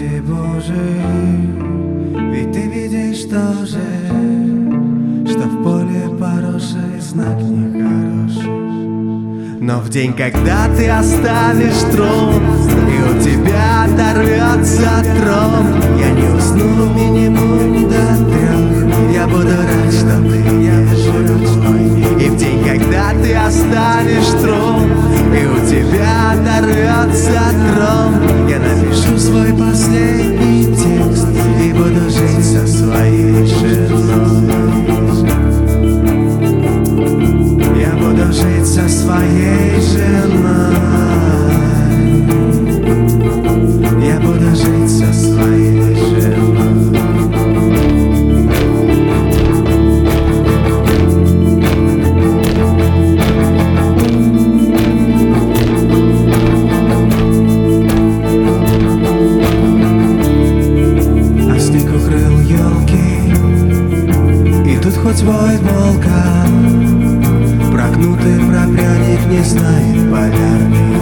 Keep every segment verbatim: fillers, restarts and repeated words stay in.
Господи Боже, ведь Ты видишь тоже, что в поле поросший знак нехороший. Но в день, когда ты оставишь трон, и у тебя оторвется трон, я не усну минимум до трех. Я буду рад, что ты не живой. И в день, когда ты оставишь трон, и у тебя оторвется трон, я напишу свой последний текст и буду жить со своей женой. Я буду жить со своей женой. Я буду жить со своей женой. А снег укрыл елки, и тут хоть вой волка, прогнутый пропряник не знает полярный.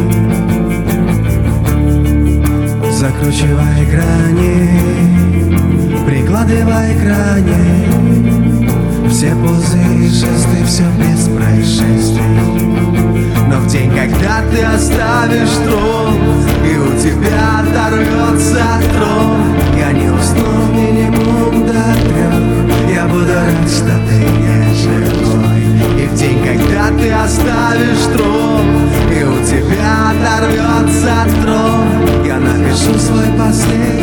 Закручивай грани, прикладывай грани, все позы и жесты, все без происшествий. Но в день, когда ты оставишь трон, и у тебя оторвется трон, я не усну минимум до трех. Я буду рад, что ты не живой. И в день, когда ты оставишь трон, и у тебя оторвется трон, я напишу свой последний